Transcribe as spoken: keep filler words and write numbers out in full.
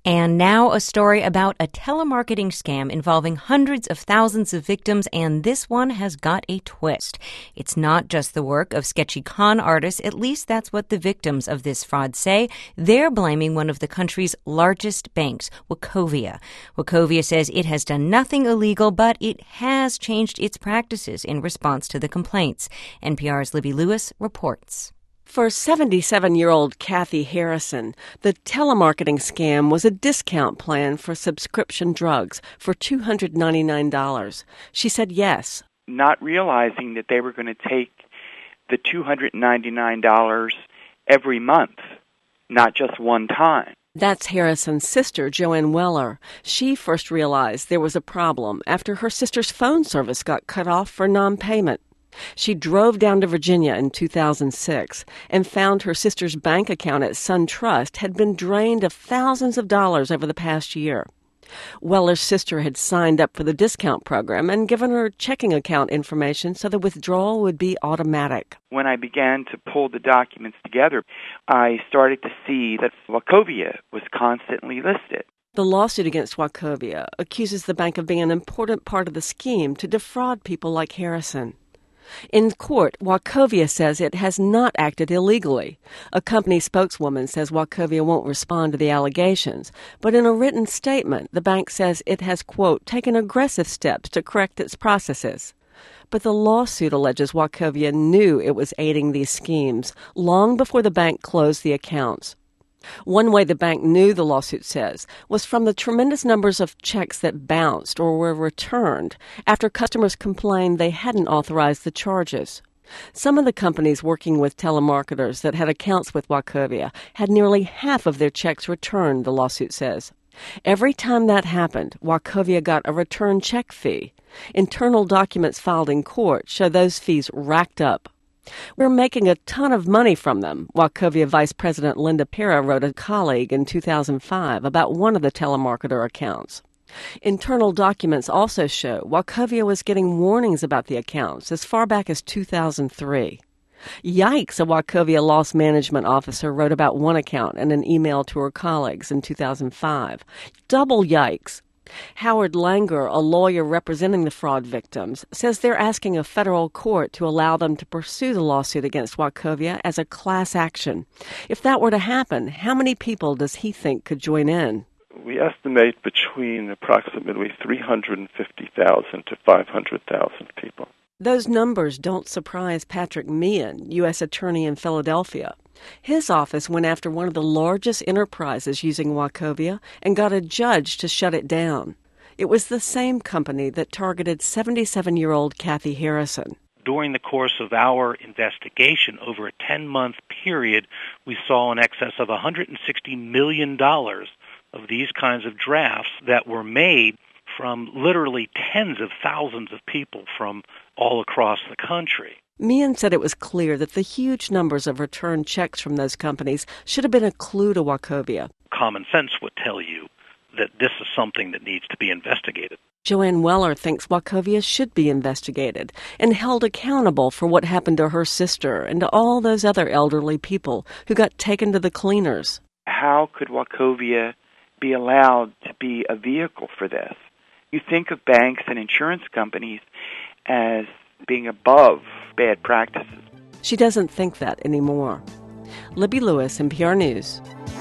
And now a story about a telemarketing scam involving hundreds of thousands of victims, and this one has got a twist. It's not just the work of sketchy con artists, at least that's what the victims of this fraud say. They're blaming one of the country's largest banks, Wachovia. Wachovia says it has done nothing illegal, but it has changed its practices in response to the complaints. N P R's Libby Lewis reports. For seventy-seven-year-old Kathy Harrison, the telemarketing scam was a discount plan for subscription drugs for two hundred ninety-nine dollars. She said yes. Not realizing that they were going to take the two hundred ninety-nine dollars every month, not just one time. That's Harrison's sister, Joanne Weller. She first realized there was a problem after her sister's phone service got cut off for non-payment. She drove down to Virginia in two thousand six and found her sister's bank account at SunTrust had been drained of thousands of dollars over the past year. Weller's sister had signed up for the discount program and given her checking account information so the withdrawal would be automatic. When I began to pull the documents together, I started to see that Wachovia was constantly listed. The lawsuit against Wachovia accuses the bank of being an important part of the scheme to defraud people like Harrison. In court, Wachovia says it has not acted illegally. A company spokeswoman says Wachovia won't respond to the allegations, but in a written statement, the bank says it has, quote, taken aggressive steps to correct its processes. But the lawsuit alleges Wachovia knew it was aiding these schemes long before the bank closed the accounts. One way the bank knew, the lawsuit says, was from the tremendous numbers of checks that bounced or were returned after customers complained they hadn't authorized the charges. Some of the companies working with telemarketers that had accounts with Wachovia had nearly half of their checks returned, the lawsuit says. Every time that happened, Wachovia got a return check fee. Internal documents filed in court show those fees racked up. We're making a ton of money from them, Wachovia Vice President Linda Pera wrote a colleague in two thousand five about one of the telemarketer accounts. Internal documents also show Wachovia was getting warnings about the accounts as far back as two thousand three. Yikes, a Wachovia loss management officer wrote about one account in an email to her colleagues in two thousand five. Double yikes. Howard Langer, a lawyer representing the fraud victims, says they're asking a federal court to allow them to pursue the lawsuit against Wachovia as a class action. If that were to happen, how many people does he think could join in? We estimate between approximately three hundred fifty thousand to five hundred thousand people. Those numbers don't surprise Patrick Meehan, U S Attorney in Philadelphia. His office went after one of the largest enterprises using Wachovia and got a judge to shut it down. It was the same company that targeted seventy-seven-year-old Kathy Harrison. During the course of our investigation, over a ten-month period, we saw in excess of one hundred sixty million dollars of these kinds of drafts that were made from literally tens of thousands of people from all across the country. Meehan said it was clear that the huge numbers of returned checks from those companies should have been a clue to Wachovia. Common sense would tell you that this is something that needs to be investigated. Joanne Weller thinks Wachovia should be investigated and held accountable for what happened to her sister and to all those other elderly people who got taken to the cleaners. How could Wachovia be allowed to be a vehicle for this? You think of banks and insurance companies as being above bad practices. She doesn't think that anymore. Libby Lewis, N P R News.